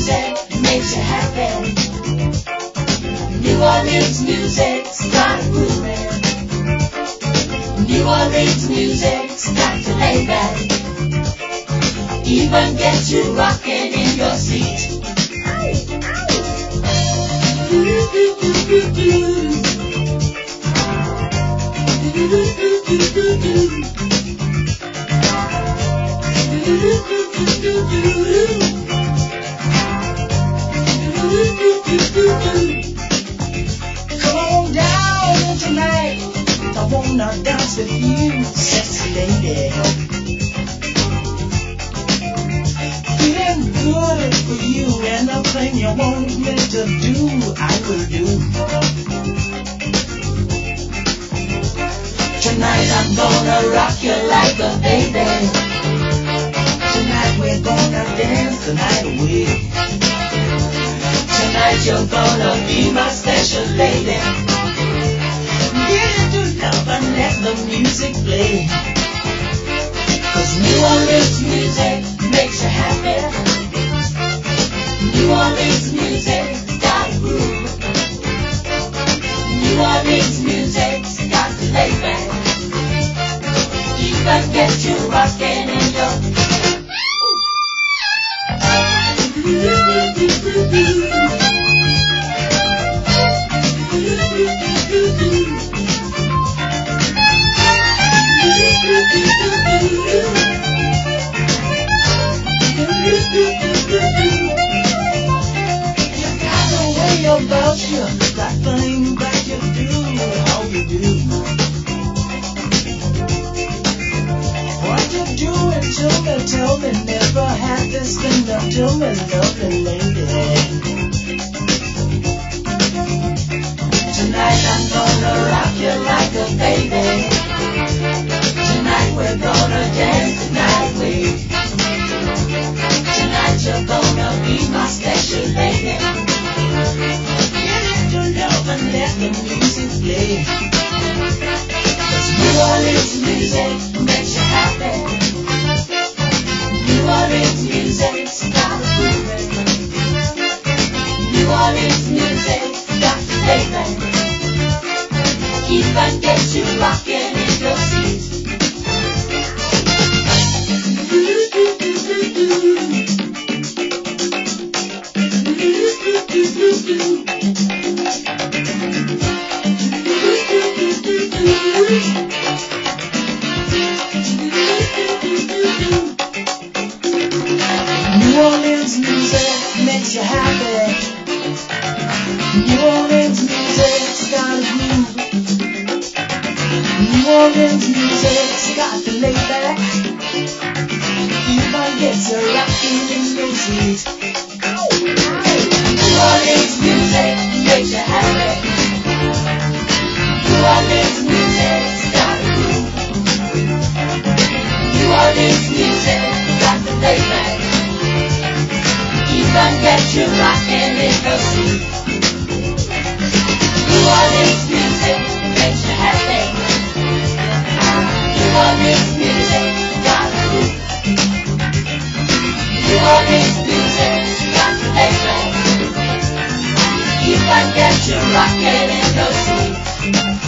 music makes you happy. New Orleans music's got a grooving. New Orleans music's got to lay back. Even get you rocking in your seat. Come on down tonight, I wanna dance with you, sexy lady. Feeling good for you, anything you want me to do, I will do. Tonight I'm gonna rock you like a baby. Tonight we're gonna dance the night away. Tonight you're gonna be my special lady. Get into love and let the music play. 'Cause New Orleans music makes you happy. New Orleans music got a groove. New Orleans music's got to lay back. Even get you rocking in your about you, that thing that you do, how you do. What you doing to me, tell me, never had this thing done to me, lovely lady. Tonight I'm gonna rock you like a baby. Tonight we're gonna dance the night away. Tonight you're gonna be my special lady. And let the music play. 'Cause New Orleans music makes you happy. New Orleans music's got a groove. New Orleans music's got to lay back. Even get you rocking in your seat. New Orleans music makes you happy. New Orleans music's got a groove. New Orleans music's got to lay back. Even gets you rocking in your seat. New Orleans music makes you happy. New Orleans music's got a groove. New Orleans music's got to lay back. Even get you rocking in your seat. New Orleans music makes you happy. New Orleans music got a groove. New Orleans music got to lay back. Even get you rocking in your seat.